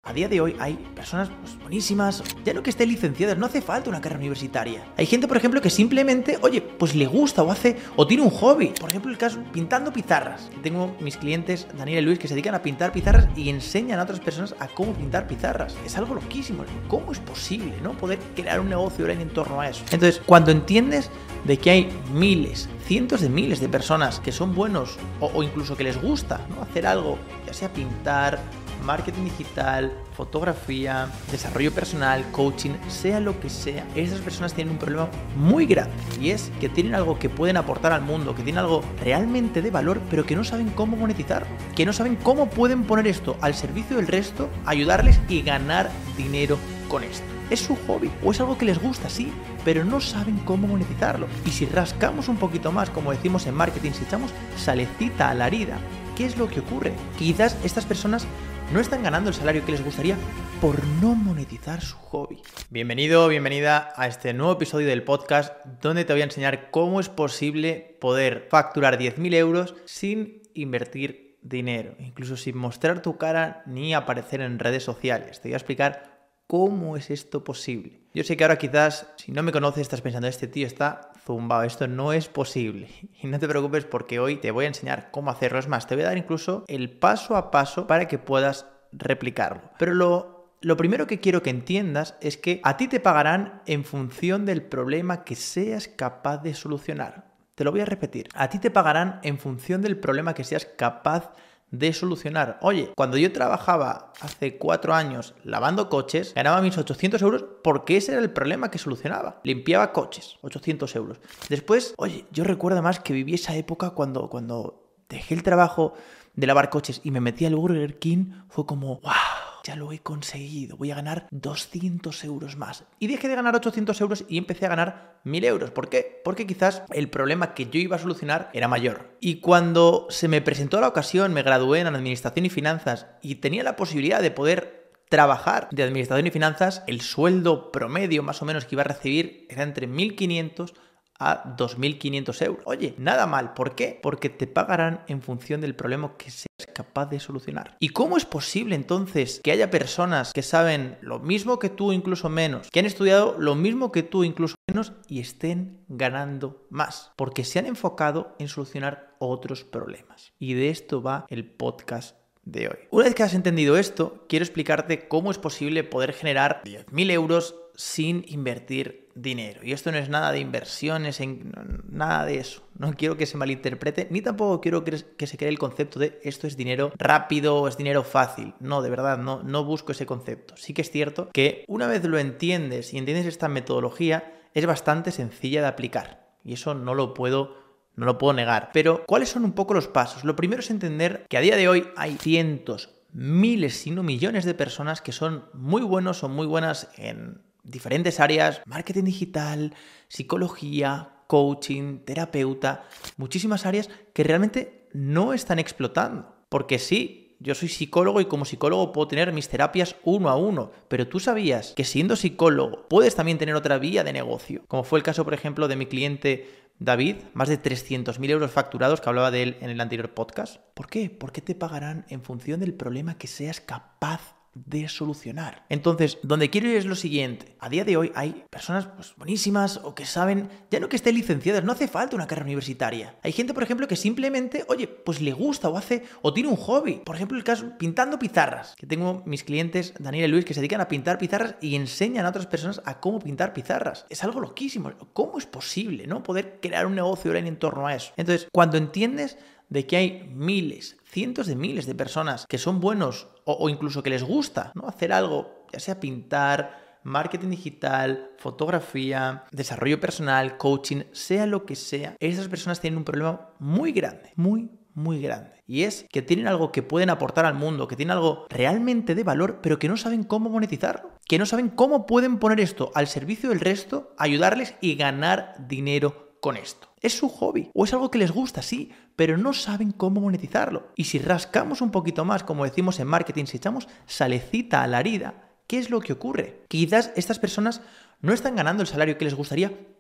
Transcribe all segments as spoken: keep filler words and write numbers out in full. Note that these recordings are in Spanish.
A día de hoy hay personas pues, buenísimas, ya no que estén licenciadas, no hace falta una carrera universitaria. Hay gente, por ejemplo, que simplemente, oye, pues le gusta o hace, o tiene un hobby. Por ejemplo, el caso, pintando pizarras. Tengo mis clientes, Daniel y Luis, que se dedican a pintar pizarras y enseñan a otras personas a cómo pintar pizarras. Es algo loquísimo. ¿Cómo es posible, no? Poder crear un negocio online en torno a eso. Entonces, cuando entiendes de que hay miles, cientos de miles de personas que son buenos o, o incluso que les gusta, ¿no? Hacer algo, ya sea pintar, marketing digital, fotografía, desarrollo personal, coaching, sea lo que sea, esas personas tienen un problema muy grande y es que tienen algo que pueden aportar al mundo, que tienen algo realmente de valor, pero que no saben cómo monetizarlo, que no saben cómo pueden poner esto al servicio del resto, ayudarles y ganar dinero con esto. Es su hobby o es algo que les gusta, sí, pero no saben cómo monetizarlo. Y si rascamos un poquito más, como decimos en marketing, si echamos salecita a la herida, ¿qué es lo que ocurre? Quizás estas personas no están ganando el salario que les gustaría por no monetizar su hobby. Bienvenido, bienvenida a este nuevo episodio del podcast donde te voy a enseñar cómo es posible poder facturar diez mil euros sin invertir dinero, incluso sin mostrar tu cara ni aparecer en redes sociales. Te voy a explicar cómo es esto posible. Yo sé que ahora quizás, si no me conoces, estás pensando, este tío está zumbado, esto no es posible. Y no te preocupes porque hoy te voy a enseñar cómo hacerlo. Es más, te voy a dar incluso el paso a paso para que puedas replicarlo. Pero lo, lo primero que quiero que entiendas es que a ti te pagarán en función del problema que seas capaz de solucionar. Te lo voy a repetir. A ti te pagarán en función del problema que seas capaz de de solucionar. Oye, cuando yo trabajaba hace cuatro años lavando coches, ganaba mis ochocientos euros porque ese era el problema que solucionaba. Limpiaba coches, ochocientos euros. Después, oye, yo recuerdo más que viví esa época cuando, cuando dejé el trabajo de lavar coches y me metí al Burger King, fue como, ¡wow! Ya lo he conseguido, voy a ganar doscientos euros más. Y dejé de ganar ochocientos euros y empecé a ganar mil euros. ¿Por qué? Porque quizás el problema que yo iba a solucionar era mayor. Y cuando se me presentó la ocasión, me gradué en Administración y Finanzas y tenía la posibilidad de poder trabajar de Administración y Finanzas, el sueldo promedio más o menos que iba a recibir era entre mil quinientos a dos mil quinientos euros. Oye, nada mal. ¿Por qué? Porque te pagarán en función del problema que seas capaz de solucionar. ¿Y cómo es posible entonces que haya personas que saben lo mismo que tú, incluso menos, que han estudiado lo mismo que tú, incluso menos, y estén ganando más? Porque se han enfocado en solucionar otros problemas. Y de esto va el podcast de hoy. Una vez que has entendido esto, quiero explicarte cómo es posible poder generar diez mil euros sin invertir dinero. Y esto no es nada de inversiones, en, nada de eso. No quiero que se malinterprete, ni tampoco quiero que, que se cree el concepto de esto es dinero rápido, es dinero fácil. No, de verdad, no, no busco ese concepto. Sí que es cierto que una vez lo entiendes y entiendes esta metodología, es bastante sencilla de aplicar. Y eso no lo puedo No lo puedo negar. Pero, ¿cuáles son un poco los pasos? Lo primero es entender que a día de hoy hay cientos, miles, si no millones de personas que son muy buenos o muy buenas en diferentes áreas, marketing digital, psicología, coaching, terapeuta, muchísimas áreas que realmente no están explotando. Porque sí, yo soy psicólogo y como psicólogo puedo tener mis terapias uno a uno, pero tú sabías que siendo psicólogo puedes también tener otra vía de negocio, como fue el caso, por ejemplo, de mi cliente David, más de trescientos mil euros facturados, que hablaba de él en el anterior podcast. ¿Por qué? Porque te pagarán en función del problema que seas capaz de solucionar. Entonces, donde quiero ir es lo siguiente. A día de hoy hay personas pues, buenísimas o que saben, ya no que estén licenciadas, no hace falta una carrera universitaria. Hay gente, por ejemplo, que simplemente, oye, pues le gusta o hace, o tiene un hobby. Por ejemplo, el caso, pintando pizarras. Que tengo mis clientes, Daniel y Luis, que se dedican a pintar pizarras y enseñan a otras personas a cómo pintar pizarras. Es algo loquísimo. ¿Cómo es posible, no? Poder crear un negocio online en torno a eso. Entonces, cuando entiendes de que hay miles, cientos de miles de personas que son buenos o, o incluso que les gusta, ¿no? Hacer algo, ya sea pintar, marketing digital, fotografía, desarrollo personal, coaching, sea lo que sea, esas personas tienen un problema muy grande, muy, muy grande. Y es que tienen algo que pueden aportar al mundo, que tienen algo realmente de valor, pero que no saben cómo monetizarlo, que no saben cómo pueden poner esto al servicio del resto, ayudarles y ganar dinero con esto. Es su hobby o es algo que les gusta, sí, pero no saben cómo monetizarlo. Y si rascamos un poquito más, como decimos en marketing, si echamos salecita a la herida, ¿qué es lo que ocurre? Quizás estas personas no están ganando el salario que les gustaría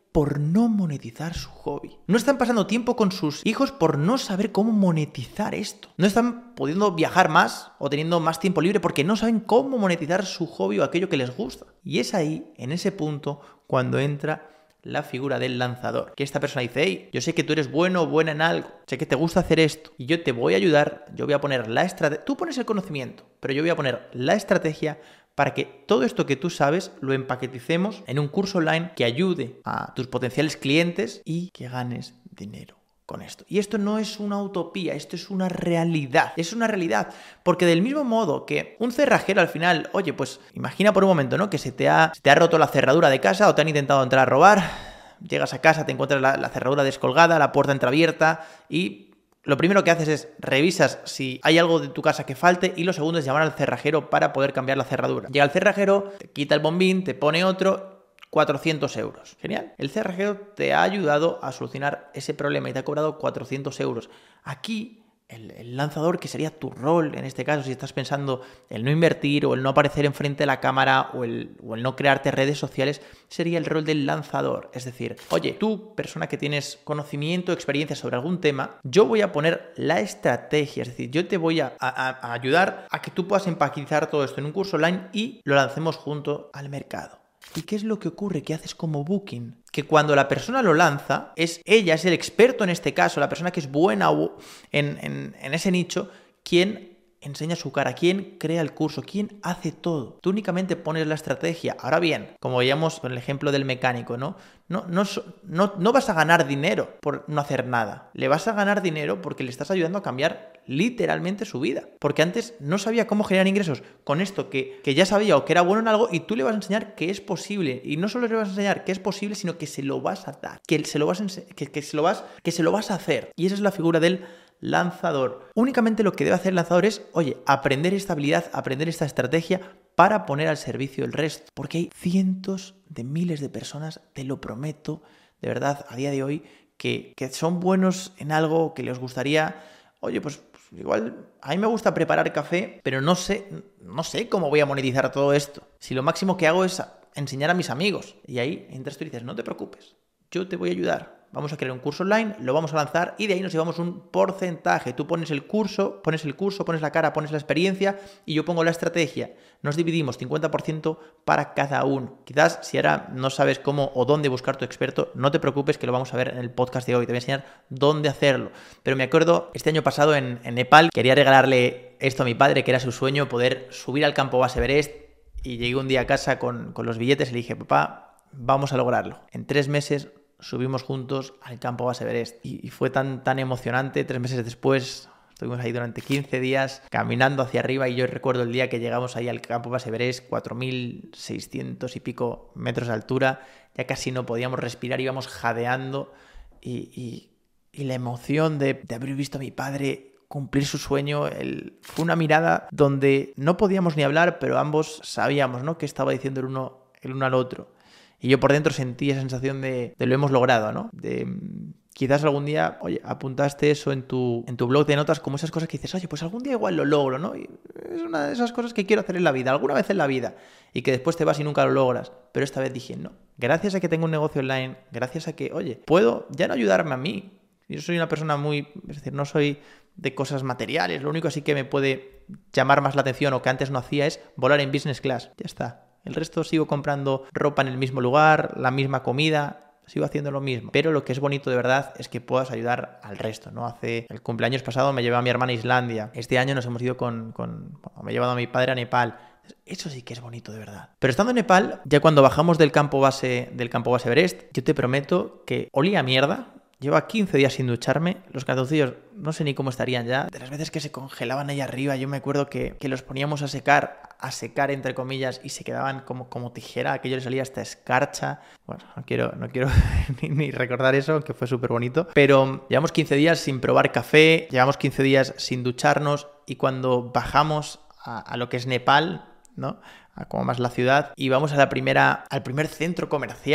por no monetizar su hobby. No están pasando tiempo con sus hijos por no saber cómo monetizar esto. No están pudiendo viajar más o teniendo más tiempo libre porque no saben cómo monetizar su hobby o aquello que les gusta. Y es ahí, en ese punto, cuando entra la figura del lanzador. Que esta persona dice, hey, yo sé que tú eres bueno o buena en algo, sé que te gusta hacer esto y yo te voy a ayudar, yo voy a poner la estrategia, tú pones el conocimiento, pero yo voy a poner la estrategia para que todo esto que tú sabes lo empaqueticemos en un curso online que ayude a tus potenciales clientes y que ganes dinero con esto. Y esto no es una utopía, esto es una realidad. Es una realidad, porque del mismo modo que un cerrajero al final, oye, pues imagina por un momento, ¿no? Que se te ha, se te ha roto la cerradura de casa o te han intentado entrar a robar, llegas a casa, te encuentras la, la cerradura descolgada, la puerta entreabierta y lo primero que haces es revisas si hay algo de tu casa que falte y lo segundo es llamar al cerrajero para poder cambiar la cerradura. Llega el cerrajero, te quita el bombín, te pone otro, cuatrocientos euros. Genial. El cerrajero te ha ayudado a solucionar ese problema y te ha cobrado cuatrocientos euros. Aquí, el, el lanzador, que sería tu rol en este caso, si estás pensando el no invertir o el no aparecer enfrente de la cámara o el, o el no crearte redes sociales, sería el rol del lanzador. Es decir, oye, tú, persona que tienes conocimiento, experiencia sobre algún tema, yo voy a poner la estrategia, es decir, yo te voy a, a, a ayudar a que tú puedas empaquetizar todo esto en un curso online y lo lancemos junto al mercado. ¿Y qué es lo que ocurre? ¿Qué haces como Booking? Que cuando la persona lo lanza, es ella, es el experto en este caso, la persona que es buena en, en, en ese nicho, quien enseña su cara, quien crea el curso, quien hace todo. Tú únicamente pones la estrategia. Ahora bien, como veíamos con el ejemplo del mecánico, ¿no? No, no, no, no vas a ganar dinero por no hacer nada. Le vas a ganar dinero porque le estás ayudando a cambiar literalmente su vida. Porque antes no sabía cómo generar ingresos con esto que, que ya sabía o que era bueno en algo y tú le vas a enseñar que es posible. Y no solo le vas a enseñar que es posible, sino que se lo vas a dar. Que se lo vas a, que, que se lo vas, que se lo vas a hacer. Y esa es la figura del lanzador. Únicamente lo que debe hacer el lanzador es, oye, aprender esta habilidad, aprender esta estrategia para poner al servicio el resto. Porque hay cientos de miles de personas, te lo prometo, de verdad, a día de hoy, que, que son buenos en algo que les gustaría, oye, pues, pues igual a mí me gusta preparar café, pero no sé, no sé cómo voy a monetizar todo esto. Si lo máximo que hago es enseñar a mis amigos. Y ahí entras tú y dices, no te preocupes, yo te voy a ayudar. Vamos a crear un curso online, lo vamos a lanzar y de ahí nos llevamos un porcentaje. Tú pones el curso, pones el curso, pones la cara, pones la experiencia y yo pongo la estrategia. Nos dividimos cincuenta por ciento para cada uno. Quizás si ahora no sabes cómo o dónde buscar tu experto, no te preocupes que lo vamos a ver en el podcast de hoy. Te voy a enseñar dónde hacerlo. Pero me acuerdo, este año pasado en, en Nepal, quería regalarle esto a mi padre, que era su sueño, poder subir al campo base Everest. Y llegué un día a casa con, con los billetes y le dije, papá, vamos a lograrlo. En tres meses subimos juntos al campo base Everest y, y fue tan, tan emocionante. Tres meses después estuvimos ahí durante quince días caminando hacia arriba y yo recuerdo el día que llegamos ahí al campo base Everest, cuatro mil seiscientos y pico metros de altura, ya casi no podíamos respirar, íbamos jadeando y, y, y la emoción de, de haber visto a mi padre cumplir su sueño, el, fue una mirada donde no podíamos ni hablar, pero ambos sabíamos, ¿no?, qué estaba diciendo el uno, el uno al otro. Y yo por dentro sentí esa sensación de, de lo hemos logrado, ¿no? De quizás algún día, oye, apuntaste eso en tu, en tu blog de notas como esas cosas que dices, oye, pues algún día igual lo logro, ¿no? Y es una de esas cosas que quiero hacer en la vida, alguna vez en la vida, y que después te vas y nunca lo logras. Pero esta vez dije, no, gracias a que tengo un negocio online, gracias a que, oye, puedo ya no ayudarme a mí. Yo soy una persona muy, es decir, no soy de cosas materiales, lo único así que me puede llamar más la atención o que antes no hacía es volar en business class, ya está. El resto sigo comprando ropa en el mismo lugar, la misma comida, sigo haciendo lo mismo. Pero lo que es bonito de verdad es que puedas ayudar al resto, ¿no? Hace el cumpleaños pasado me llevé a mi hermana a Islandia. Este año nos hemos ido con... con bueno, me he llevado a mi padre a Nepal. Eso sí que es bonito de verdad. Pero estando en Nepal, ya cuando bajamos del campo base, del campo base Everest, yo te prometo que olía a mierda. Lleva quince días sin ducharme. Los calzoncillos no sé ni cómo estarían ya. De las veces que se congelaban ahí arriba, yo me acuerdo que, que los poníamos a secar, a secar entre comillas, y se quedaban como, como tijera. Aquello le salía hasta escarcha. Bueno, no quiero, no quiero ni, ni recordar eso, aunque fue súper bonito. Pero llevamos quince días sin probar café, llevamos quince días sin ducharnos, y cuando bajamos a, a lo que es Nepal, ¿no?, a como más la ciudad, y vamos a la primera, al primer centro comercial.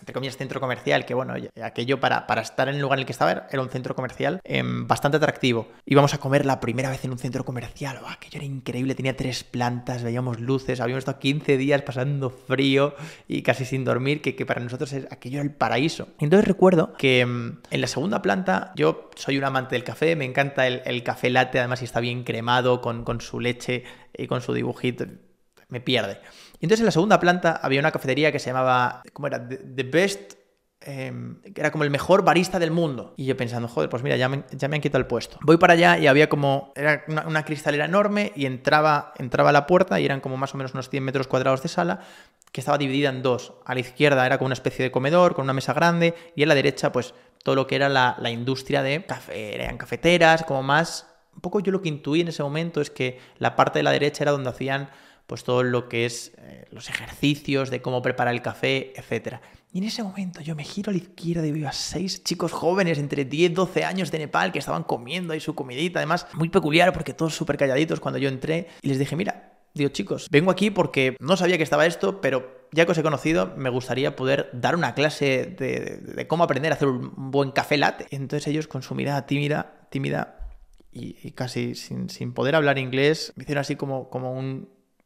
entre comillas, centro comercial, que bueno, aquello para, para estar en el lugar en el que estaba era un centro comercial eh, bastante atractivo. Íbamos a comer la primera vez en un centro comercial, oh, aquello era increíble, tenía tres plantas, veíamos luces, habíamos estado quince días pasando frío y casi sin dormir, que, que para nosotros es, aquello era el paraíso. Entonces recuerdo que um, en la segunda planta, yo soy un amante del café, me encanta el, el café latte, además si está bien cremado, con, con su leche y con su dibujito, me pierde. Y entonces en la segunda planta había una cafetería que se llamaba, ¿cómo era? The, the Best, eh, que era como el mejor barista del mundo. Y yo pensando, joder, pues mira, ya me, ya me han quitado el puesto. Voy para allá y había como, era una, una cristalera enorme y entraba, entraba a la puerta y eran como más o menos unos cien metros cuadrados de sala, que estaba dividida en dos. A la izquierda era como una especie de comedor con una mesa grande y a la derecha pues todo lo que era la, la industria de café, eran cafeteras, como más... Un poco yo lo que intuí en ese momento es que la parte de la derecha era donde hacían pues todo lo que es eh, los ejercicios de cómo preparar el café, etcétera. Y en ese momento yo me giro a la izquierda y veo a seis chicos jóvenes entre diez, doce años de Nepal que estaban comiendo ahí su comidita, además muy peculiar porque todos súper calladitos cuando yo entré y les dije, mira, digo chicos, vengo aquí porque no sabía que estaba esto, pero ya que os he conocido me gustaría poder dar una clase de, de, de cómo aprender a hacer un buen café latte. Y entonces ellos con su mirada tímida, tímida y, y casi sin, sin poder hablar inglés, me hicieron así como, como un...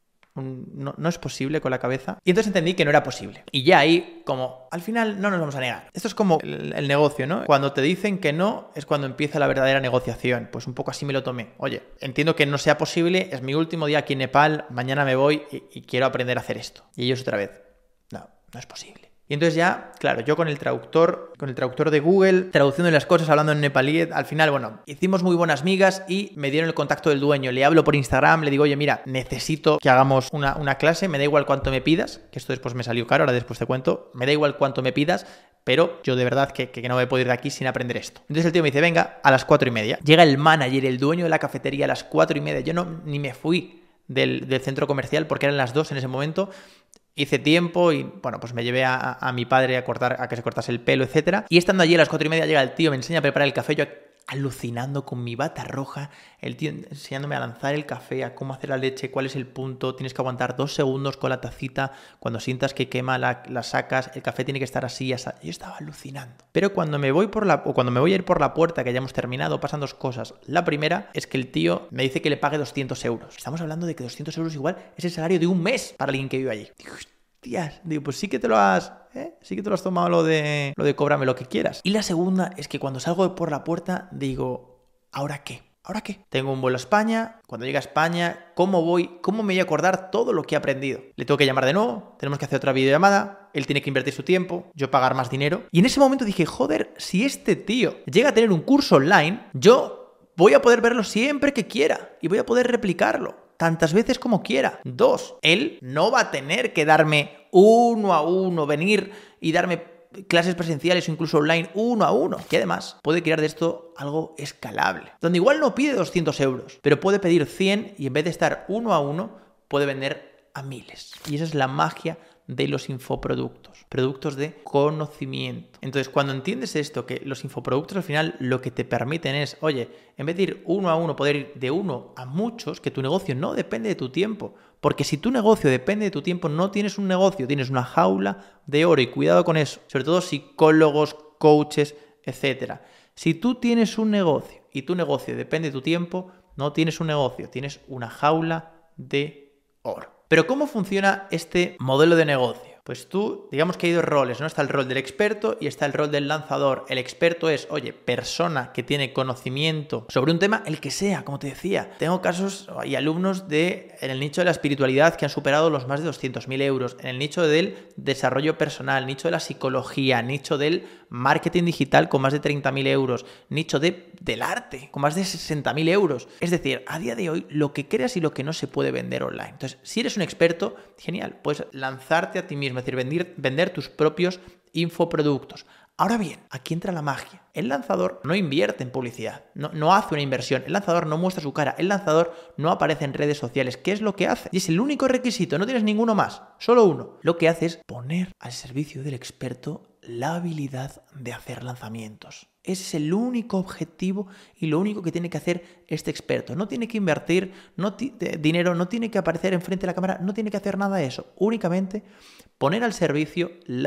Un, no, no es posible con la cabeza. Y entonces entendí que no era posible. Y ya ahí, como, al final no nos vamos a negar. Esto es como el, el negocio, ¿no? Cuando te dicen que no, es cuando empieza la verdadera negociación. Pues un poco así me lo tomé. Oye, entiendo que no sea posible, es mi último día aquí en Nepal, mañana me voy y, y quiero aprender a hacer esto. Y ellos otra vez, no, no es posible. Y entonces ya, claro, yo con el traductor, con el traductor de Google, traduciendo las cosas, hablando en nepalí, al final, bueno, hicimos muy buenas migas y me dieron el contacto del dueño. Le hablo por Instagram, le digo, oye, mira, necesito que hagamos una, una clase, me da igual cuánto me pidas, que esto después me salió caro, ahora después te cuento, me da igual cuánto me pidas, pero yo de verdad que, que no me puedo ir de aquí sin aprender esto. Entonces el tío me dice, venga, a las cuatro y media. Llega el manager, el dueño de la cafetería a las cuatro y media. Yo no ni me fui del, del centro comercial porque eran las dos en ese momento. Hice tiempo y, bueno, pues me llevé a, a mi padre a cortar, a que se cortase el pelo, etcétera. Y estando allí a las cuatro y media llega el tío, me enseña a preparar el café, yo alucinando con mi bata roja, el tío enseñándome a lanzar el café, a cómo hacer la leche, cuál es el punto, tienes que aguantar dos segundos con la tacita, cuando sientas que quema la, la sacas, el café tiene que estar así, así. Yo estaba alucinando. Pero cuando me voy por la, o cuando me voy a ir por la puerta, que hayamos terminado, pasan dos cosas. La primera es que el tío me dice que le pague doscientos euros. Estamos hablando de que doscientos euros igual es el salario de un mes para alguien que vive allí. Digo, hostias, digo, pues sí que te lo has... ¿Eh? Sí que te lo has tomado lo de, lo de cóbrame lo que quieras. Y la segunda es que cuando salgo por la puerta digo, ¿ahora qué? ¿Ahora qué? Tengo un vuelo a España, cuando llegue a España, ¿cómo voy? ¿Cómo me voy a acordar todo lo que he aprendido? Le tengo que llamar de nuevo, tenemos que hacer otra videollamada, él tiene que invertir su tiempo, yo pagar más dinero. Y en ese momento dije, joder, si este tío llega a tener un curso online, yo voy a poder verlo siempre que quiera y voy a poder replicarlo tantas veces como quiera. Dos, él no va a tener que darme uno a uno, venir y darme clases presenciales o incluso online uno a uno. Que además puede crear de esto algo escalable. Donde igual no pide doscientos euros, pero puede pedir cien y en vez de estar uno a uno, puede vender a miles. Y esa es la magia de los infoproductos, productos de conocimiento. Entonces, cuando entiendes esto, que los infoproductos al final lo que te permiten es, oye, en vez de ir uno a uno, poder ir de uno a muchos, que tu negocio no depende de tu tiempo. Porque si tu negocio depende de tu tiempo, no tienes un negocio, tienes una jaula de oro y cuidado con eso. Sobre todo psicólogos, coaches, etcétera. Si tú tienes un negocio y tu negocio depende de tu tiempo, no tienes un negocio, tienes una jaula de oro. Pero ¿cómo funciona este modelo de negocio? Pues tú, digamos que hay dos roles, ¿no? Está el rol del experto y está el rol del lanzador. El experto es, oye, persona que tiene conocimiento sobre un tema, el que sea, como te decía. Tengo casos y alumnos de, en el nicho de la espiritualidad que han superado los más de doscientos mil euros, en el nicho del desarrollo personal, nicho de la psicología, nicho del marketing digital con más de treinta mil euros, nicho de, del arte con más de sesenta mil euros. Es decir, a día de hoy, lo que creas y lo que no se puede vender online. Entonces, si eres un experto, genial, puedes lanzarte a ti mismo. Es decir, vender, vender tus propios infoproductos. Ahora bien, aquí entra la magia. El lanzador no invierte en publicidad, no, no hace una inversión, el lanzador no muestra su cara, el lanzador no aparece en redes sociales. ¿Qué es lo que hace? Y es el único requisito, no tienes ninguno más, solo uno. Lo que hace es poner al servicio del experto la habilidad de hacer lanzamientos. Ese es el único objetivo y lo único que tiene que hacer este experto. No tiene que invertir no t- dinero, no tiene que aparecer enfrente de la cámara, no tiene que hacer nada de eso. Únicamente poner al servicio la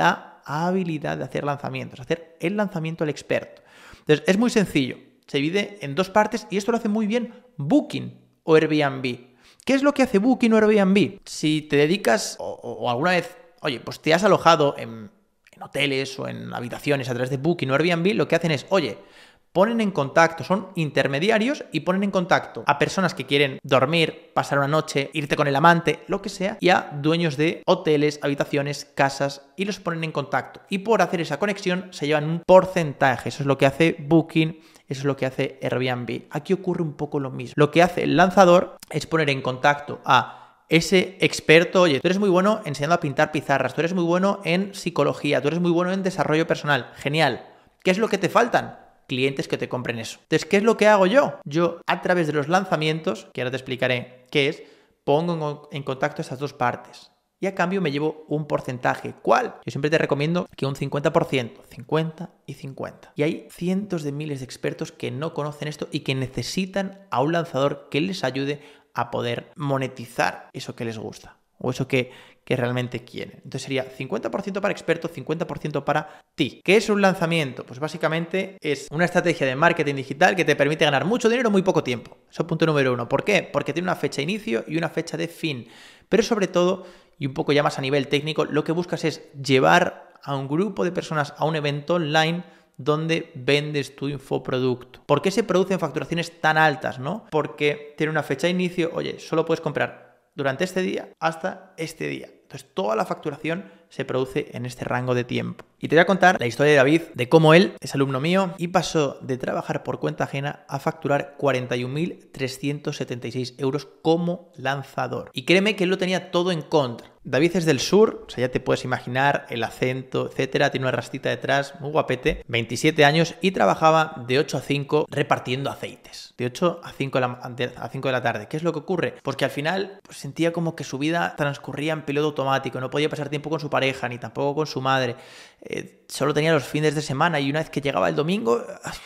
habilidad de hacer lanzamientos, hacer el lanzamiento al experto. Entonces, es muy sencillo. Se divide en dos partes y esto lo hace muy bien Booking o Airbnb. ¿Qué es lo que hace Booking o Airbnb? Si te dedicas o, o alguna vez, oye, pues te has alojado en, en hoteles o en habitaciones a través de Booking o Airbnb, lo que hacen es, oye, ponen en contacto, son intermediarios y ponen en contacto a personas que quieren dormir, pasar una noche, irte con el amante, lo que sea, y a dueños de hoteles, habitaciones, casas, y los ponen en contacto. Y por hacer esa conexión se llevan un porcentaje. Eso es lo que hace Booking, eso es lo que hace Airbnb. Aquí ocurre un poco lo mismo. Lo que hace el lanzador es poner en contacto a ese experto. Oye, tú eres muy bueno enseñando a pintar pizarras, tú eres muy bueno en psicología, tú eres muy bueno en desarrollo personal. Genial. ¿Qué es lo que te faltan? Clientes que te compren eso. Entonces, ¿qué es lo que hago yo? Yo, a través de los lanzamientos, que ahora te explicaré qué es, pongo en contacto estas dos partes. Y a cambio me llevo un porcentaje. ¿Cuál? Yo siempre te recomiendo que un cincuenta por ciento, cincuenta y cincuenta. Y hay cientos de miles de expertos que no conocen esto y que necesitan a un lanzador que les ayude a poder monetizar eso que les gusta o eso que, que realmente quieren. Entonces sería cincuenta por ciento para expertos, cincuenta por ciento para ti. ¿Qué es un lanzamiento? Pues básicamente es una estrategia de marketing digital que te permite ganar mucho dinero en muy poco tiempo. Eso es punto número uno. ¿Por qué? Porque tiene una fecha de inicio y una fecha de fin. Pero sobre todo, y un poco ya más a nivel técnico, lo que buscas es llevar a un grupo de personas a un evento online donde vendes tu infoproducto. ¿Por qué se producen facturaciones tan altas, no? Porque tiene una fecha de inicio, oye, solo puedes comprar durante este día hasta este día. Entonces, toda la facturación se produce en este rango de tiempo. Y te voy a contar la historia de David, de cómo él es alumno mío y pasó de trabajar por cuenta ajena a facturar cuarenta y un mil trescientos setenta y seis euros como lanzador. Y créeme que él lo tenía todo en contra. David es del sur, o sea, ya te puedes imaginar el acento, etcétera. Tiene una rastita detrás, muy guapete, veintisiete años y trabajaba de ocho a cinco repartiendo aceites. De ocho a cinco de la, a cinco de la tarde. ¿Qué es lo que ocurre? Pues que al final pues, sentía como que su vida transcurría en piloto automático. No podía pasar tiempo con su pareja, ni tampoco con su madre. Eh, solo tenía los fines de semana y una vez que llegaba el domingo,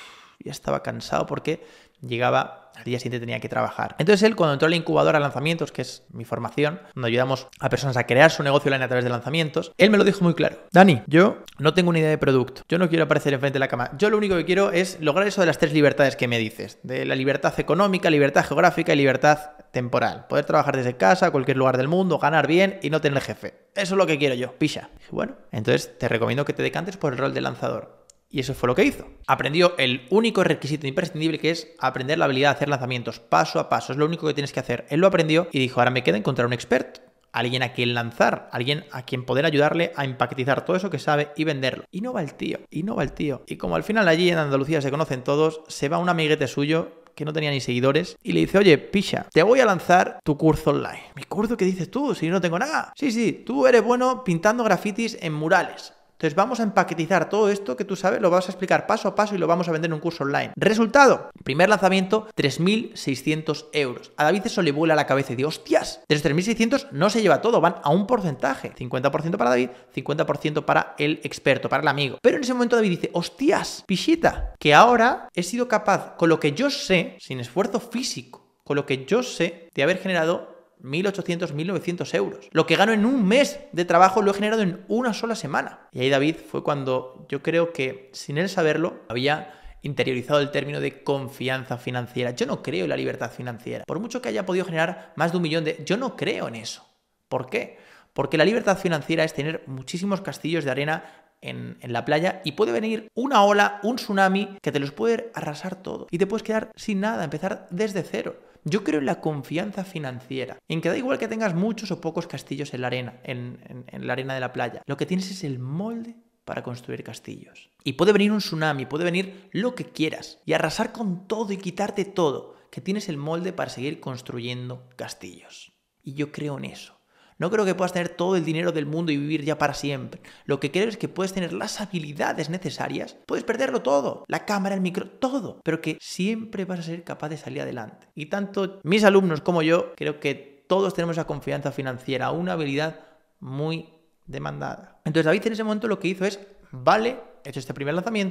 ya estaba cansado porque llegaba... al día siguiente tenía que trabajar. Entonces él, cuando entró a la incubadora de lanzamientos, que es mi formación, donde ayudamos a personas a crear su negocio online a través de lanzamientos, él me lo dijo muy claro. Dani, yo no tengo una idea de producto. Yo no quiero aparecer enfrente de la cámara. Yo lo único que quiero es lograr eso de las tres libertades que me dices. De la libertad económica, libertad geográfica y libertad temporal. Poder trabajar desde casa, cualquier lugar del mundo, ganar bien y no tener jefe. Eso es lo que quiero yo. Picha. Dije, bueno, entonces te recomiendo que te decantes por el rol de lanzador. Y eso fue lo que hizo. Aprendió el único requisito imprescindible, que es aprender la habilidad de hacer lanzamientos paso a paso. Es lo único que tienes que hacer. Él lo aprendió y dijo, ahora me queda encontrar un experto. Alguien a quien lanzar, alguien a quien poder ayudarle a empaquetizar todo eso que sabe y venderlo. Y no va el tío, y no va el tío. Y como al final allí en Andalucía se conocen todos, se va un amiguete suyo que no tenía ni seguidores y le dice, oye, picha, te voy a lanzar tu curso online. ¿Mi curso qué dices tú? Si no tengo nada. Sí, sí, tú eres bueno pintando grafitis en murales. Entonces vamos a empaquetizar todo esto que tú sabes, lo vas a explicar paso a paso y lo vamos a vender en un curso online. Resultado, primer lanzamiento, tres mil seiscientos euros. A David eso le vuela la cabeza y dice, hostias, de esos tres mil seiscientos no se lleva todo, van a un porcentaje. cincuenta por ciento para David, cincuenta por ciento para el experto, para el amigo. Pero en ese momento David dice, hostias, pichita, que ahora he sido capaz, con lo que yo sé, sin esfuerzo físico, con lo que yo sé, de haber generado mil ochocientos, mil novecientos euros. Lo que gano en un mes de trabajo lo he generado en una sola semana. Y ahí David fue cuando yo creo que, sin él saberlo, había interiorizado el término de confianza financiera. Yo no creo en la libertad financiera. Por mucho que haya podido generar más de un millón de... Yo no creo en eso. ¿Por qué? Porque la libertad financiera es tener muchísimos castillos de arena En, en la playa y puede venir una ola, un tsunami que te los puede arrasar todo y te puedes quedar sin nada, empezar desde cero. Yo creo en la confianza financiera, en que da igual que tengas muchos o pocos castillos en la arena, en, en, en la arena de la playa. Lo que tienes es el molde para construir castillos. Y puede venir un tsunami, puede venir lo que quieras y arrasar con todo y quitarte todo, que tienes el molde para seguir construyendo castillos. Y yo creo en eso. No creo que puedas tener todo el dinero del mundo y vivir ya para siempre. Lo que creo es que puedes tener las habilidades necesarias. Puedes perderlo todo. La cámara, el micro, todo. Pero que siempre vas a ser capaz de salir adelante. Y tanto mis alumnos como yo, creo que todos tenemos esa confianza financiera, una habilidad muy demandada. Entonces David en ese momento lo que hizo es, vale, he hecho este primer lanzamiento,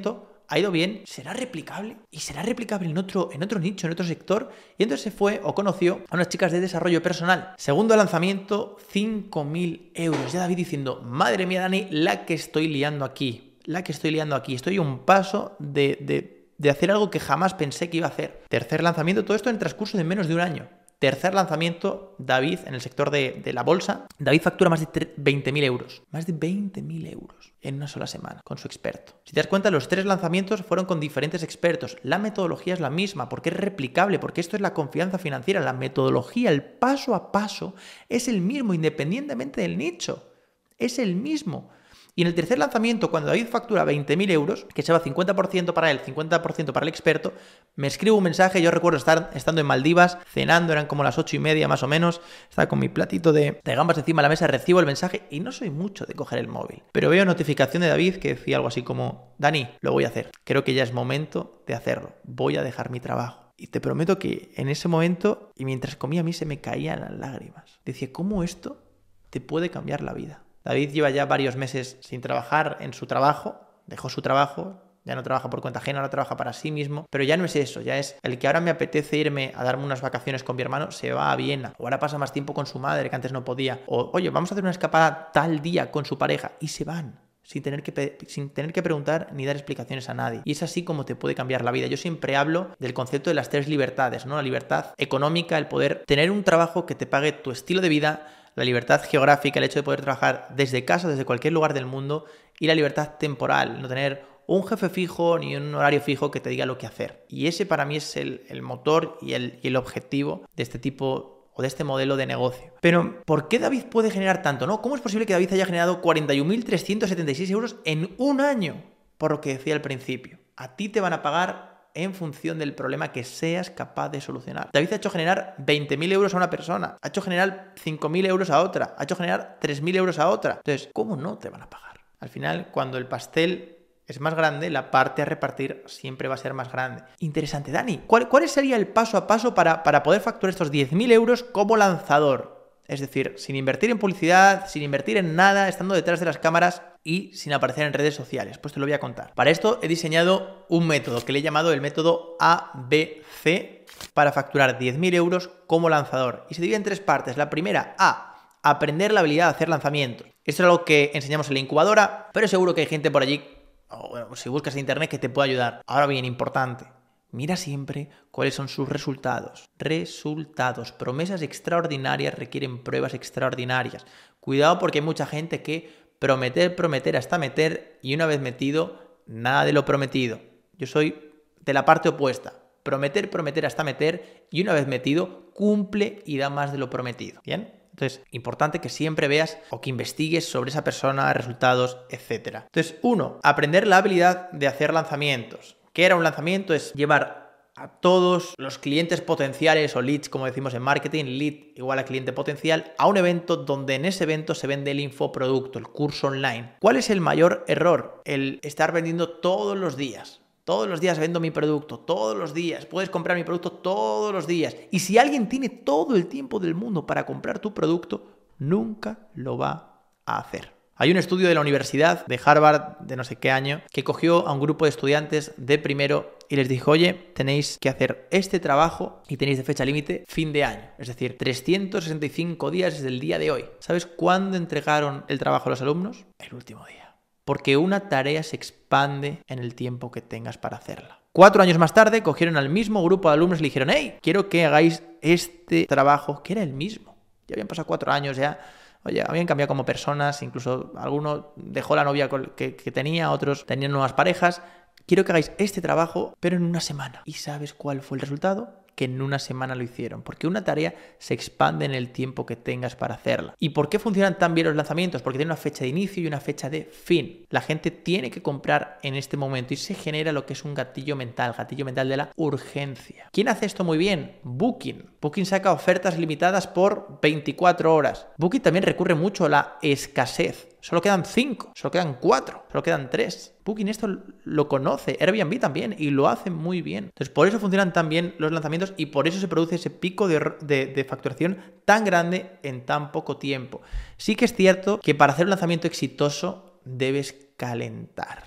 ha ido bien, ¿será replicable? ¿Y será replicable en otro, en otro nicho, en otro sector? Y entonces se fue o conoció a unas chicas de desarrollo personal. Segundo lanzamiento, cinco mil euros. Ya David diciendo, madre mía, Dani, la que estoy liando aquí. La que estoy liando aquí. Estoy a un paso de, de, de hacer algo que jamás pensé que iba a hacer. Tercer lanzamiento, todo esto en el transcurso de menos de un año. Tercer lanzamiento, David, en el sector de, de la bolsa. David factura más de veinte mil euros. Más de veinte mil euros en una sola semana con su experto. Si te das cuenta, los tres lanzamientos fueron con diferentes expertos. La metodología es la misma, porque es replicable, porque esto es la confianza financiera. La metodología, el paso a paso, es el mismo, independientemente del nicho. Es el mismo. Y en el tercer lanzamiento, cuando David factura veinte mil euros, que se va cincuenta por ciento para él, cincuenta por ciento para el experto, me escribe un mensaje. Yo recuerdo estar estando en Maldivas, cenando, eran como las ocho y media más o menos, estaba con mi platito de, de gambas encima de la mesa, recibo el mensaje y no soy mucho de coger el móvil. Pero veo notificación de David que decía algo así como, Dani, lo voy a hacer, creo que ya es momento de hacerlo, voy a dejar mi trabajo. Y te prometo que en ese momento, y mientras comía, a mí se me caían las lágrimas. Decía, ¿cómo esto te puede cambiar la vida? David lleva ya varios meses sin trabajar en su trabajo, dejó su trabajo, ya no trabaja por cuenta ajena, ahora trabaja para sí mismo, pero ya no es eso, ya es el que ahora me apetece irme a darme unas vacaciones con mi hermano, se va a Viena, o ahora pasa más tiempo con su madre que antes no podía, o oye, vamos a hacer una escapada tal día con su pareja, y se van. Sin tener, que, sin tener que preguntar ni dar explicaciones a nadie. Y es así como te puede cambiar la vida. Yo siempre hablo del concepto de las tres libertades, ¿no? La libertad económica, el poder tener un trabajo que te pague tu estilo de vida, la libertad geográfica, el hecho de poder trabajar desde casa, desde cualquier lugar del mundo, y la libertad temporal, no tener un jefe fijo ni un horario fijo que te diga lo que hacer. Y ese para mí es el, el motor y el, y el objetivo de este tipo o de este modelo de negocio. Pero, ¿por qué David puede generar tanto? ¿No? ¿Cómo es posible que David haya generado cuarenta y un mil trescientos setenta y seis euros en un año? Por lo que decía al principio. A ti te van a pagar en función del problema que seas capaz de solucionar. David ha hecho generar veinte mil euros a una persona, ha hecho generar cinco mil euros a otra, ha hecho generar tres mil euros a otra. Entonces, ¿cómo no te van a pagar? Al final, cuando el pastel es más grande, la parte a repartir siempre va a ser más grande. Interesante. Dani, ¿cuál, cuál sería el paso a paso para, para poder facturar estos diez mil euros como lanzador? Es decir, sin invertir en publicidad, sin invertir en nada, estando detrás de las cámaras y sin aparecer en redes sociales. Pues te lo voy a contar. Para esto he diseñado un método que le he llamado el método A B C para facturar diez mil euros como lanzador. Y se divide en tres partes. La primera, A, aprender la habilidad de hacer lanzamientos. Esto es algo que enseñamos en la incubadora, pero seguro que hay gente por allí, o bueno, si buscas en internet, que te pueda ayudar. Ahora bien, importante, mira siempre cuáles son sus resultados. Resultados. Promesas extraordinarias requieren pruebas extraordinarias. Cuidado porque hay mucha gente que prometer, prometer hasta meter y una vez metido, nada de lo prometido. Yo soy de la parte opuesta. Prometer, prometer hasta meter y una vez metido, cumple y da más de lo prometido. ¿Bien? Entonces, importante que siempre veas o que investigues sobre esa persona, resultados, etcétera. Entonces, uno, aprender la habilidad de hacer lanzamientos. ¿Qué era un lanzamiento? Es llevar a todos los clientes potenciales o leads, como decimos en marketing, lead igual a cliente potencial, a un evento donde en ese evento se vende el infoproducto, el curso online. ¿Cuál es el mayor error? El estar vendiendo todos los días. Todos los días vendo mi producto, todos los días. Puedes comprar mi producto todos los días. Y si alguien tiene todo el tiempo del mundo para comprar tu producto, nunca lo va a hacer. Hay un estudio de la Universidad de Harvard, de no sé qué año, que cogió a un grupo de estudiantes de primero y les dijo, oye, tenéis que hacer este trabajo y tenéis de fecha límite fin de año. Es decir, trescientos sesenta y cinco días desde el día de hoy. ¿Sabes cuándo entregaron el trabajo a los alumnos? El último día. Porque una tarea se expande en el tiempo que tengas para hacerla. Cuatro años más tarde cogieron al mismo grupo de alumnos y le dijeron, hey, quiero que hagáis este trabajo, que era el mismo. Ya habían pasado cuatro años, ya, oye, habían cambiado como personas, incluso alguno dejó la novia que, que tenía, otros tenían nuevas parejas. Quiero que hagáis este trabajo, pero en una semana. ¿Y sabes cuál fue el resultado? Que en una semana lo hicieron, porque una tarea se expande en el tiempo que tengas para hacerla. ¿Y por qué funcionan tan bien los lanzamientos? Porque tienen una fecha de inicio y una fecha de fin. La gente tiene que comprar en este momento y se genera lo que es un gatillo mental, gatillo mental de la urgencia. ¿Quién hace esto muy bien? Booking. Booking saca ofertas limitadas por veinticuatro horas. Booking también recurre mucho a la escasez. Solo quedan cinco, solo quedan cuatro, solo quedan tres. Booking esto lo conoce, Airbnb también, y lo hace muy bien. Entonces, por eso funcionan tan bien los lanzamientos y por eso se produce ese pico de, de, de facturación tan grande en tan poco tiempo. Sí que es cierto que para hacer un lanzamiento exitoso debes calentar.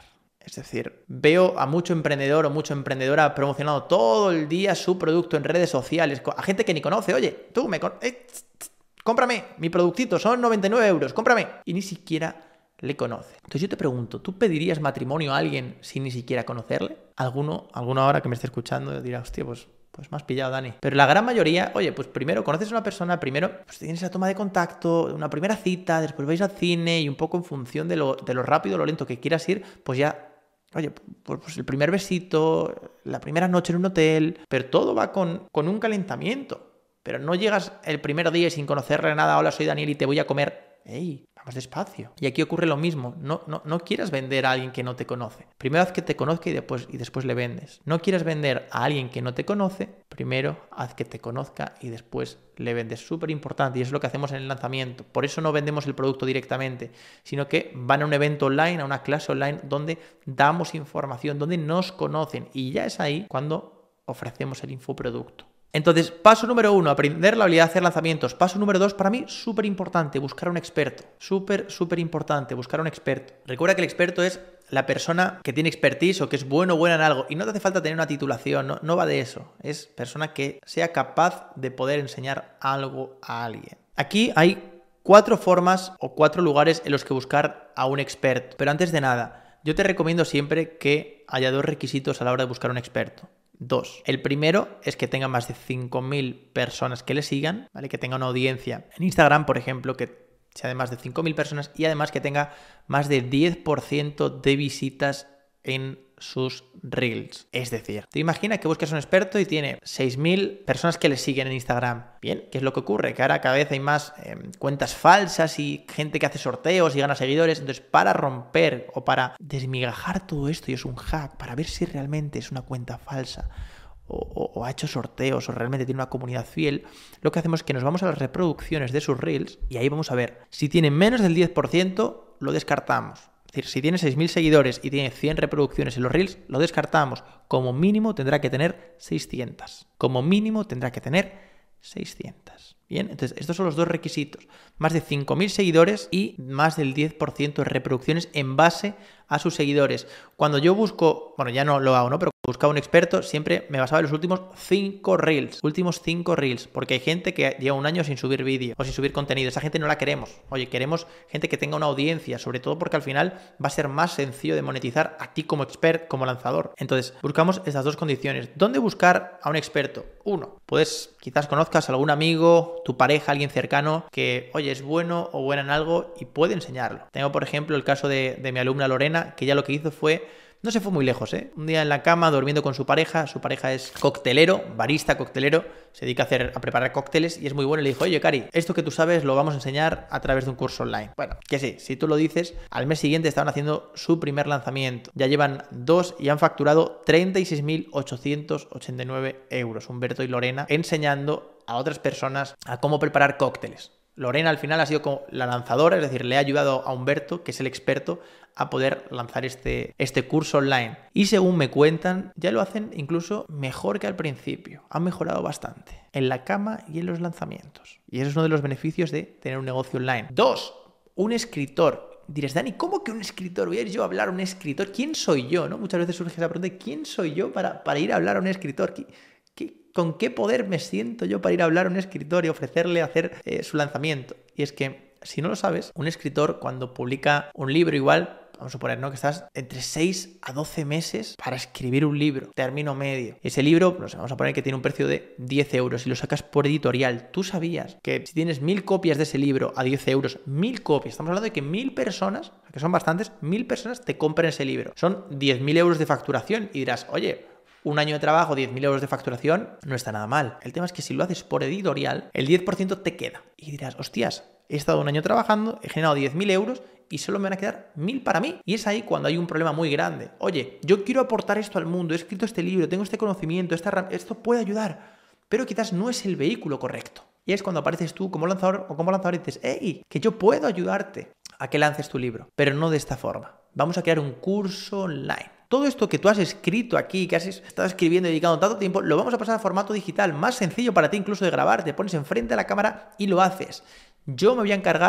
Es decir, veo a mucho emprendedor o mucha emprendedora promocionando todo el día su producto en redes sociales, a gente que ni conoce. Oye, tú me... Con eh, tss, tss, cómprame, mi productito, son noventa y nueve euros, cómprame. Y ni siquiera le conoce. Entonces yo te pregunto, ¿tú pedirías matrimonio a alguien sin ni siquiera conocerle? Alguno, alguno ahora que me esté escuchando dirá, hostia, pues... Pues me has pillado, Dani. Pero la gran mayoría, oye, pues primero conoces a una persona, primero pues tienes la toma de contacto, una primera cita, después vais al cine y un poco en función de lo, de lo rápido o lo lento que quieras ir, pues ya, oye, pues, pues el primer besito, la primera noche en un hotel, pero todo va con, con un calentamiento. Pero no llegas el primer día y sin conocerle nada, hola, soy Daniel y te voy a comer. ¡Ey! Vamos despacio. Y aquí ocurre lo mismo. No, no, no quieras vender a alguien que no te conoce. Primero haz que te conozca y después, y después le vendes. No quieras vender a alguien que no te conoce. Primero haz que te conozca y después le vendes. Súper importante y es lo que hacemos en el lanzamiento. Por eso no vendemos el producto directamente, sino que van a un evento online, a una clase online donde damos información, donde nos conocen. Y ya es ahí cuando ofrecemos el infoproducto. Entonces, paso número uno, aprender la habilidad de hacer lanzamientos. Paso número dos, para mí, súper importante, buscar a un experto. Súper, súper importante, buscar a un experto. Recuerda que el experto es la persona que tiene expertise o que es bueno o buena en algo. Y no te hace falta tener una titulación, no, no va de eso. Es persona que sea capaz de poder enseñar algo a alguien. Aquí hay cuatro formas o cuatro lugares en los que buscar a un experto. Pero antes de nada, yo te recomiendo siempre que haya dos requisitos a la hora de buscar a un experto. Dos. El primero es que tenga más de cinco mil personas que le sigan, ¿vale? Que tenga una audiencia en Instagram, por ejemplo, que sea de más de cinco mil personas y además que tenga más de diez por ciento de visitas en sus Reels. Es decir, te imaginas que buscas un experto y tiene seis mil personas que le siguen en Instagram. Bien, ¿qué es lo que ocurre? Que ahora cada vez hay más eh, cuentas falsas y gente que hace sorteos y gana seguidores. Entonces, para romper o para desmigajar todo esto, y es un hack, para ver si realmente es una cuenta falsa o, o, o ha hecho sorteos o realmente tiene una comunidad fiel, lo que hacemos es que nos vamos a las reproducciones de sus Reels y ahí vamos a ver. Si tiene menos del diez por ciento, lo descartamos. Es decir, si tiene seis mil seguidores y tiene cien reproducciones en los Reels, lo descartamos. Como mínimo tendrá que tener seiscientas. Como mínimo tendrá que tener seiscientas. Bien, entonces estos son los dos requisitos. Más de cinco mil seguidores y más del diez por ciento de reproducciones en base a sus seguidores. Cuando yo busco, bueno, ya no lo hago, ¿no? Pero buscaba un experto, siempre me basaba en los últimos cinco Reels. Últimos cinco Reels. Porque hay gente que lleva un año sin subir vídeo o sin subir contenido. Esa gente no la queremos. Oye, queremos gente que tenga una audiencia, sobre todo porque al final va a ser más sencillo de monetizar a ti como expert, como lanzador. Entonces, buscamos estas dos condiciones. ¿Dónde buscar a un experto? Uno, puedes, quizás conozcas a algún amigo, tu pareja, alguien cercano que, oye, es bueno o buena en algo y puede enseñarlo. Tengo, por ejemplo, el caso de, de mi alumna Lorena, que ya lo que hizo fue... No se fue muy lejos, ¿eh? Un día en la cama, durmiendo con su pareja. Su pareja es coctelero, barista coctelero. Se dedica a, hacer, a preparar cócteles y es muy bueno. Y le dijo, oye, Cari, esto que tú sabes lo vamos a enseñar a través de un curso online. Bueno, que sí, si tú lo dices, al mes siguiente estaban haciendo su primer lanzamiento. Ya llevan dos y han facturado treinta y seis mil ochocientos ochenta y nueve euros. Humberto y Lorena enseñando a otras personas a cómo preparar cócteles. Lorena al final ha sido como la lanzadora, es decir, le ha ayudado a Humberto, que es el experto, a poder lanzar este, este curso online. Y según me cuentan, ya lo hacen incluso mejor que al principio. Han mejorado bastante en la cama y en los lanzamientos. Y eso es uno de los beneficios de tener un negocio online. Dos, un escritor. Diréis, Dani, ¿cómo que un escritor? ¿Voy a ir yo a hablar a un escritor? ¿Quién soy yo? ¿No? Muchas veces surge esa pregunta, ¿quién soy yo para, para ir a hablar a un escritor? ¿Qué, qué, ¿Con qué poder me siento yo para ir a hablar a un escritor y ofrecerle hacer eh, su lanzamiento? Y es que, si no lo sabes, un escritor cuando publica un libro igual... Vamos a suponer, ¿no? Que estás entre seis a doce meses para escribir un libro, término medio. Ese libro, no sé, vamos a poner que tiene un precio de diez euros y lo sacas por editorial. ¿Tú sabías que si tienes mil copias de ese libro a diez euros, mil copias, estamos hablando de que mil personas, que son bastantes, mil personas te compran ese libro? Son diez mil euros de facturación y dirás, oye, un año de trabajo, diez mil euros de facturación, no está nada mal. El tema es que si lo haces por editorial, el diez por ciento te queda. Y dirás, hostias, he estado un año trabajando, he generado diez mil euros y solo me van a quedar mil para mí. Y es ahí cuando hay un problema muy grande. Oye, yo quiero aportar esto al mundo, he escrito este libro, tengo este conocimiento, esta, esto puede ayudar, pero quizás no es el vehículo correcto. Y es cuando apareces tú como lanzador o como lanzador y dices, hey, que yo puedo ayudarte a que lances tu libro, pero no de esta forma. Vamos a crear un curso online. Todo esto que tú has escrito aquí, que has estado escribiendo y dedicando tanto tiempo, lo vamos a pasar a formato digital, más sencillo para ti incluso de grabar. Te pones enfrente de la cámara y lo haces. Yo me voy a encargar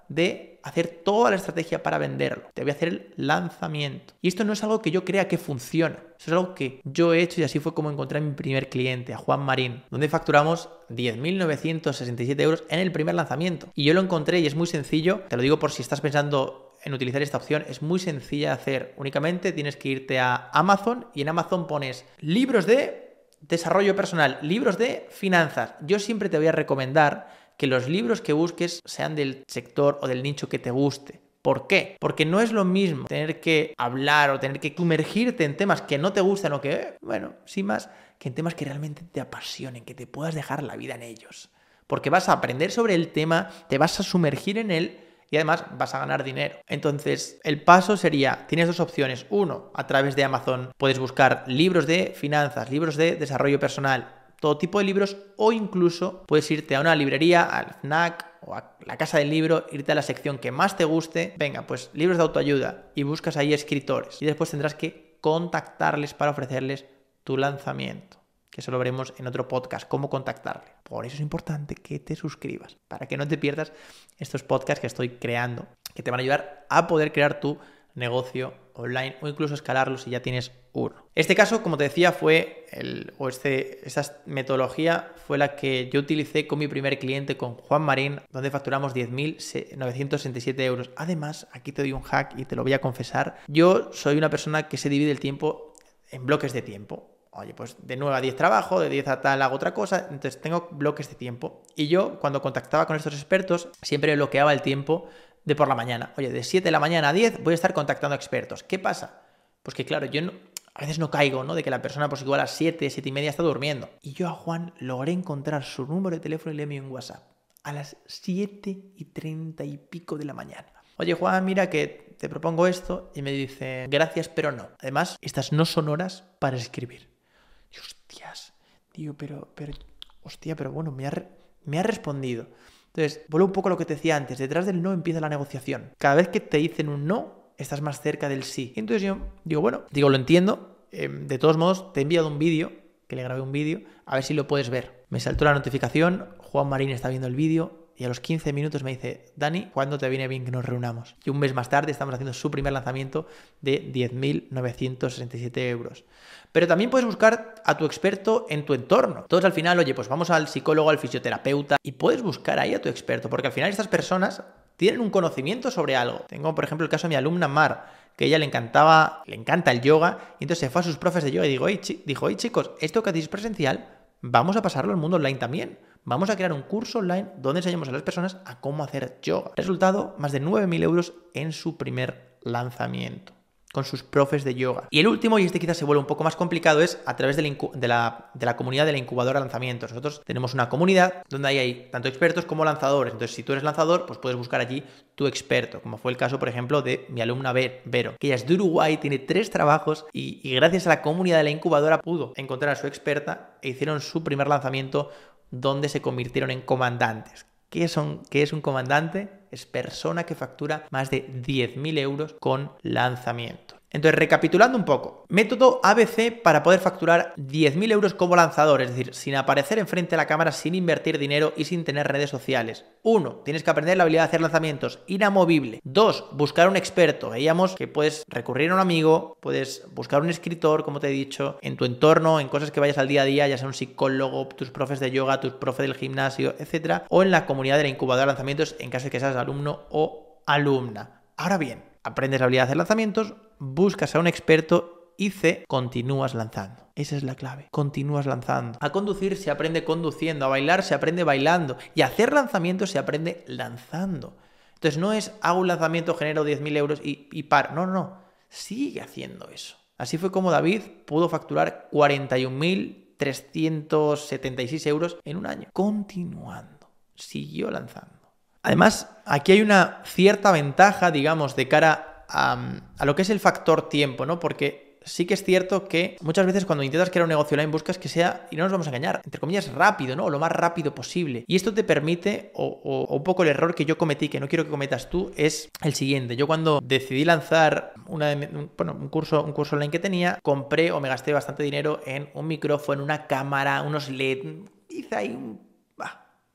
de hacer toda la estrategia para venderlo. Te voy a hacer el lanzamiento. Y esto no es algo que yo crea que funciona. Eso es algo que yo he hecho y así fue como encontré a mi primer cliente, a Juan Marín, donde facturamos diez mil novecientos sesenta y siete euros en el primer lanzamiento. Y yo lo encontré y es muy sencillo. Te lo digo por si estás pensando en utilizar esta opción. Es muy sencilla de hacer. Únicamente tienes que irte a Amazon y en Amazon pones libros de desarrollo personal, libros de finanzas. Yo siempre te voy a recomendar que los libros que busques sean del sector o del nicho que te guste. ¿Por qué? Porque no es lo mismo tener que hablar o tener que sumergirte en temas que no te gustan o que, eh, bueno, sin más, que en temas que realmente te apasionen, que te puedas dejar la vida en ellos. Porque vas a aprender sobre el tema, te vas a sumergir en él y además vas a ganar dinero. Entonces, el paso sería, tienes dos opciones. Uno, a través de Amazon puedes buscar libros de finanzas, libros de desarrollo personal, todo tipo de libros, o incluso puedes irte a una librería, al FNAC o a la casa del libro, irte a la sección que más te guste, venga, pues libros de autoayuda, y buscas ahí escritores. Y después tendrás que contactarles para ofrecerles tu lanzamiento, que eso lo veremos en otro podcast, cómo contactarle. Por eso es importante que te suscribas, para que no te pierdas estos podcasts que estoy creando, que te van a ayudar a poder crear tu negocio online o incluso escalarlo si ya tienes uno. Este caso, como te decía, fue el, o este, esta metodología fue la que yo utilicé con mi primer cliente, con Juan Marín, donde facturamos diez mil novecientos sesenta y siete euros. Además, aquí te doy un hack y te lo voy a confesar. Yo soy una persona que se divide el tiempo en bloques de tiempo. Oye, pues de nueve a diez trabajo, de diez a tal hago otra cosa, entonces tengo bloques de tiempo. Y yo, cuando contactaba con estos expertos, siempre bloqueaba el tiempo de por la mañana. Oye, de siete de la mañana a diez voy a estar contactando a expertos. ¿Qué pasa? Pues que claro, yo no, a veces no caigo, ¿no? De que la persona pues igual a las siete, siete y media está durmiendo. Y yo a Juan logré encontrar su número de teléfono y le envié un WhatsApp a las siete y treinta y pico de la mañana. Oye, Juan, mira que te propongo esto, y me dice, gracias, pero no. Además, estas no son horas para escribir. Y hostias, tío, pero, pero, hostia, pero bueno, me ha, re, me ha respondido. Entonces, vuelvo un poco a lo que te decía antes. Detrás del no empieza la negociación. Cada vez que te dicen un no, estás más cerca del sí. Y entonces yo digo, bueno, digo, lo entiendo. Eh, de todos modos, te he enviado un vídeo, que le grabé un vídeo, a ver si lo puedes ver. Me saltó la notificación, Juan Marín está viendo el vídeo, y a los quince minutos me dice, Dani, ¿cuándo te viene bien que nos reunamos? Y un mes más tarde estamos haciendo su primer lanzamiento de diez mil novecientos sesenta y siete euros. Pero también puedes buscar a tu experto en tu entorno. Todos al final, oye, pues vamos al psicólogo, al fisioterapeuta, y puedes buscar ahí a tu experto, porque al final estas personas tienen un conocimiento sobre algo. Tengo, por ejemplo, el caso de mi alumna Mar, que a ella le encantaba, le encanta el yoga, y entonces se fue a sus profes de yoga y dijo, oye, chi- dijo, oye chicos, esto que hacéis presencial, vamos a pasarlo al mundo online también. Vamos a crear un curso online donde enseñemos a las personas a cómo hacer yoga. Resultado, más de nueve mil euros en su primer lanzamiento con sus profes de yoga. Y el último, y este quizás se vuelve un poco más complicado, es a través de la, de la, de la comunidad de la incubadora lanzamientos. Nosotros tenemos una comunidad donde hay, hay tanto expertos como lanzadores. Entonces, si tú eres lanzador, pues puedes buscar allí tu experto, como fue el caso, por ejemplo, de mi alumna Vero, que ella es de Uruguay, tiene tres trabajos y, y gracias a la comunidad de la incubadora pudo encontrar a su experta e hicieron su primer lanzamiento donde se convirtieron en comandantes. ¿Qué, son, ¿Qué es un comandante? Es persona que factura más de diez mil euros con lanzamiento. Entonces, recapitulando un poco, método A B C para poder facturar diez mil euros como lanzador, es decir, sin aparecer enfrente de la cámara, sin invertir dinero y sin tener redes sociales. Uno, tienes que aprender la habilidad de hacer lanzamientos, inamovible. Dos, buscar un experto. Veíamos que puedes recurrir a un amigo, puedes buscar un escritor, como te he dicho, en tu entorno, en cosas que vayas al día a día, ya sea un psicólogo, tus profes de yoga, tus profes del gimnasio, etcétera, o en la comunidad de la incubadora de lanzamientos en caso de que seas alumno o alumna. Ahora bien, aprendes la habilidad de hacer lanzamientos, buscas a un experto y C, continúas lanzando. Esa es la clave. Continúas lanzando. A conducir se aprende conduciendo, a bailar se aprende bailando y a hacer lanzamientos se aprende lanzando. Entonces no es hago un lanzamiento, genero diez mil euros y, y paro. No, no, no. Sigue haciendo eso. Así fue como David pudo facturar cuarenta y un mil trescientos setenta y seis euros en un año. Continuando. Siguió lanzando. Además, aquí hay una cierta ventaja, digamos, de cara a, a lo que es el factor tiempo, ¿no? Porque sí que es cierto que muchas veces cuando intentas crear un negocio online buscas que sea, y no nos vamos a engañar, entre comillas, rápido, ¿no? O lo más rápido posible. Y esto te permite, o, o, o un poco el error que yo cometí, que no quiero que cometas tú, es el siguiente. Yo cuando decidí lanzar una de, un, bueno, un, curso, un curso online que tenía, compré o me gasté bastante dinero en un micrófono, una cámara, unos L E D, hice ahí un...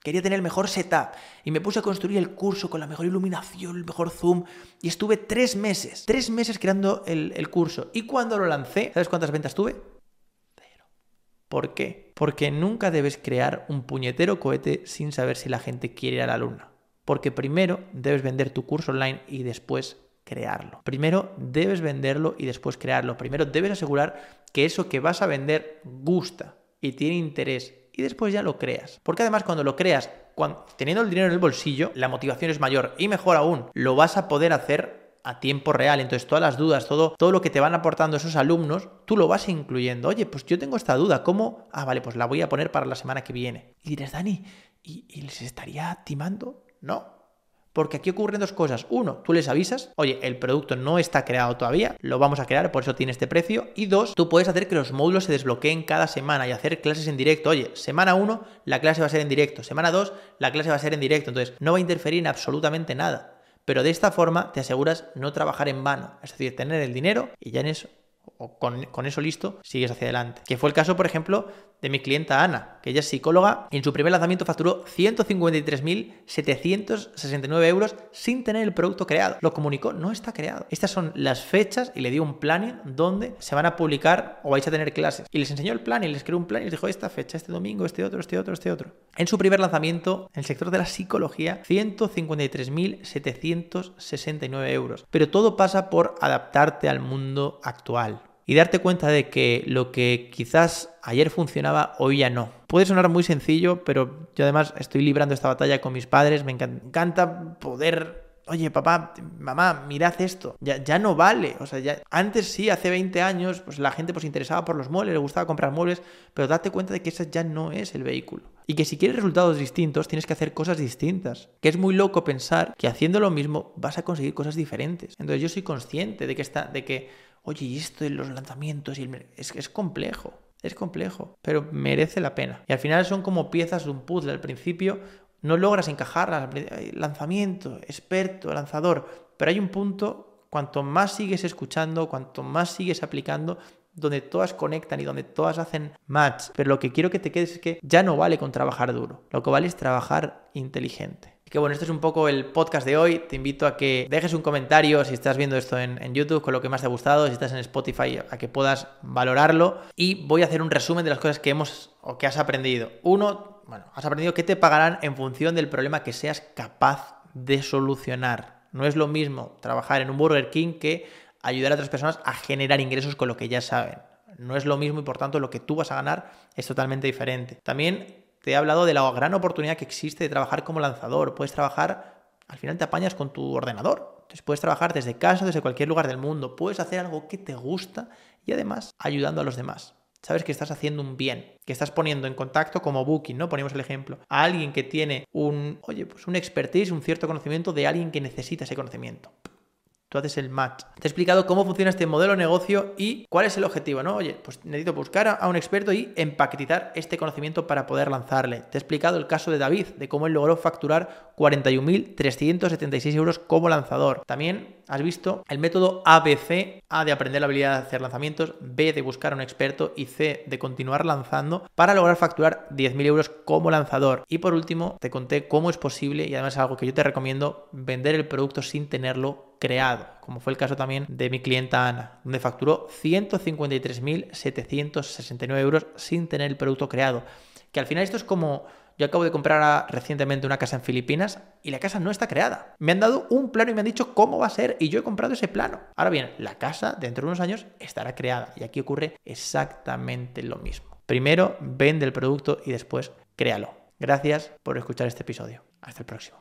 Quería tener el mejor setup y me puse a construir el curso con la mejor iluminación, el mejor zoom y estuve tres meses, tres meses creando el, el curso. Y cuando lo lancé, ¿sabes cuántas ventas tuve? Cero. ¿Por qué? Porque nunca debes crear un puñetero cohete sin saber si la gente quiere ir a la luna. Porque primero debes vender tu curso online y después crearlo. Primero debes venderlo y después crearlo. Primero debes asegurar que eso que vas a vender gusta y tiene interés. Y después ya lo creas. Porque además cuando lo creas, cuando, teniendo el dinero en el bolsillo, la motivación es mayor. Y mejor aún, lo vas a poder hacer a tiempo real. Entonces todas las dudas, todo, todo lo que te van aportando esos alumnos, tú lo vas incluyendo. Oye, pues yo tengo esta duda, ¿cómo? Ah, vale, pues la voy a poner para la semana que viene. Y dirás, Dani, ¿y, y les estaría timando? No. Porque aquí ocurren dos cosas. Uno, tú les avisas, oye, el producto no está creado todavía, lo vamos a crear, por eso tiene este precio. Y dos, tú puedes hacer que los módulos se desbloqueen cada semana y hacer clases en directo. Oye, semana uno, la clase va a ser en directo. Semana dos, la clase va a ser en directo. Entonces, no va a interferir en absolutamente nada. Pero de esta forma te aseguras no trabajar en vano. Es decir, tener el dinero y ya en eso, o con, con eso listo, sigues hacia adelante. Que fue el caso, por ejemplo, de mi clienta Ana, que ella es psicóloga y en su primer lanzamiento facturó ciento cincuenta y tres mil setecientos sesenta y nueve euros sin tener el producto creado. Lo comunicó, no está creado. Estas son las fechas y le dio un planning donde se van a publicar o vais a tener clases. Y les enseñó el plan y les creó un plan y les dijo esta fecha, este domingo, este otro, este otro, este otro. En su primer lanzamiento, en el sector de la psicología, ciento cincuenta y tres mil setecientos sesenta y nueve euros. Pero todo pasa por adaptarte al mundo actual. Y darte cuenta de que lo que quizás ayer funcionaba, hoy ya no. Puede sonar muy sencillo, pero yo además estoy librando esta batalla con mis padres. Me encanta poder... Oye, papá, mamá, mirad esto. Ya, ya no vale. O sea, ya antes sí, hace veinte años, pues la gente pues interesaba por los muebles, le gustaba comprar muebles, pero date cuenta de que ese ya no es el vehículo. Y que si quieres resultados distintos, tienes que hacer cosas distintas. Que es muy loco pensar que haciendo lo mismo vas a conseguir cosas diferentes. Entonces yo soy consciente de que está, de que oye, y esto de los lanzamientos, y el... es, es complejo, es complejo, pero merece la pena. Y al final son como piezas de un puzzle. Al principio no logras encajarlas, lanzamiento, experto, lanzador, pero hay un punto, cuanto más sigues escuchando, cuanto más sigues aplicando, donde todas conectan y donde todas hacen match. Pero lo que quiero que te quedes es que ya no vale con trabajar duro, lo que vale es trabajar inteligente. Que bueno, este es un poco el podcast de hoy. Te invito a que dejes un comentario si estás viendo esto en, en YouTube con lo que más te ha gustado, si estás en Spotify, a que puedas valorarlo. Y voy a hacer un resumen de las cosas que hemos o que has aprendido. Uno, bueno, has aprendido que te pagarán en función del problema que seas capaz de solucionar. No es lo mismo trabajar en un Burger King que ayudar a otras personas a generar ingresos con lo que ya saben. No es lo mismo y por tanto lo que tú vas a ganar es totalmente diferente. También te he hablado de la gran oportunidad que existe de trabajar como lanzador. Puedes trabajar, al final te apañas con tu ordenador. Entonces puedes trabajar desde casa, desde cualquier lugar del mundo. Puedes hacer algo que te gusta y además ayudando a los demás. Sabes que estás haciendo un bien, que estás poniendo en contacto como Booking, ¿no? Ponemos el ejemplo. A alguien que tiene un, oye, pues un expertise, un cierto conocimiento de alguien que necesita ese conocimiento. Tú haces el match. Te he explicado cómo funciona este modelo de negocio y cuál es el objetivo, ¿no? Oye, pues necesito buscar a un experto y empaquetizar este conocimiento para poder lanzarle. Te he explicado el caso de David, de cómo él logró facturar cuarenta y un mil trescientos setenta y seis euros como lanzador. También has visto el método A B C, A de aprender la habilidad de hacer lanzamientos, B de buscar a un experto y C de continuar lanzando para lograr facturar diez mil euros como lanzador. Y por último, te conté cómo es posible, y además es algo que yo te recomiendo, vender el producto sin tenerlo creado, como fue el caso también de mi clienta Ana, donde facturó ciento cincuenta y tres mil setecientos sesenta y nueve euros sin tener el producto creado. Que al final esto es como... Yo acabo de comprar recientemente una casa en Filipinas y la casa no está creada. Me han dado un plano y me han dicho cómo va a ser y yo he comprado ese plano. Ahora bien, la casa dentro de unos años estará creada y aquí ocurre exactamente lo mismo. Primero vende el producto y después créalo. Gracias por escuchar este episodio. Hasta el próximo.